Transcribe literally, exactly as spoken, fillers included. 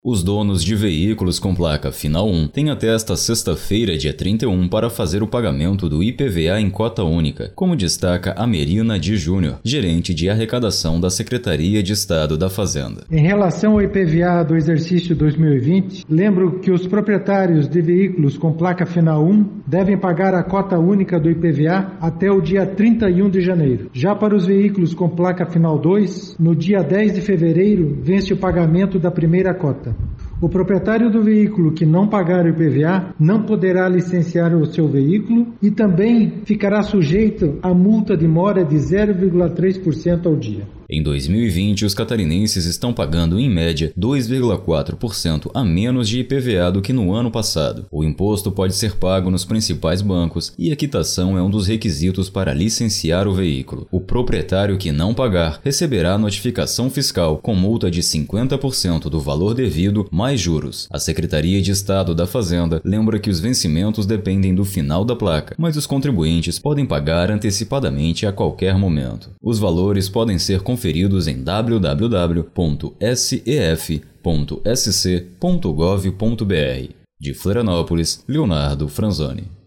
Os donos de veículos com placa final um têm até esta sexta-feira, dia trinta e um, para fazer o pagamento do I P V A em cota única, como destaca Amerina de Júnior, gerente de arrecadação da Secretaria de Estado da Fazenda. Em relação ao I P V A do exercício dois mil e vinte, lembro que os proprietários de veículos com placa final um devem pagar a cota única do I P V A até o dia trinta e um de janeiro. Já para os veículos com placa final dois, no dia dez de fevereiro, vence o pagamento da primeira cota. O proprietário do veículo que não pagar o I P V A não poderá licenciar o seu veículo e também ficará sujeito a multa de mora de zero vírgula três por cento ao dia. Em dois mil e vinte, os catarinenses estão pagando, em média, dois vírgula quatro por cento a menos de I P V A do que no ano passado. O imposto pode ser pago nos principais bancos e a quitação é um dos requisitos para licenciar o veículo. O proprietário que não pagar receberá notificação fiscal com multa de cinquenta por cento do valor devido mais juros. A Secretaria de Estado da Fazenda lembra que os vencimentos dependem do final da placa, mas os contribuintes podem pagar antecipadamente a qualquer momento. Os valores podem ser conferidos conferidos em w w w ponto s e f ponto s c ponto gov ponto b r. De Florianópolis, Leonardo Franzoni.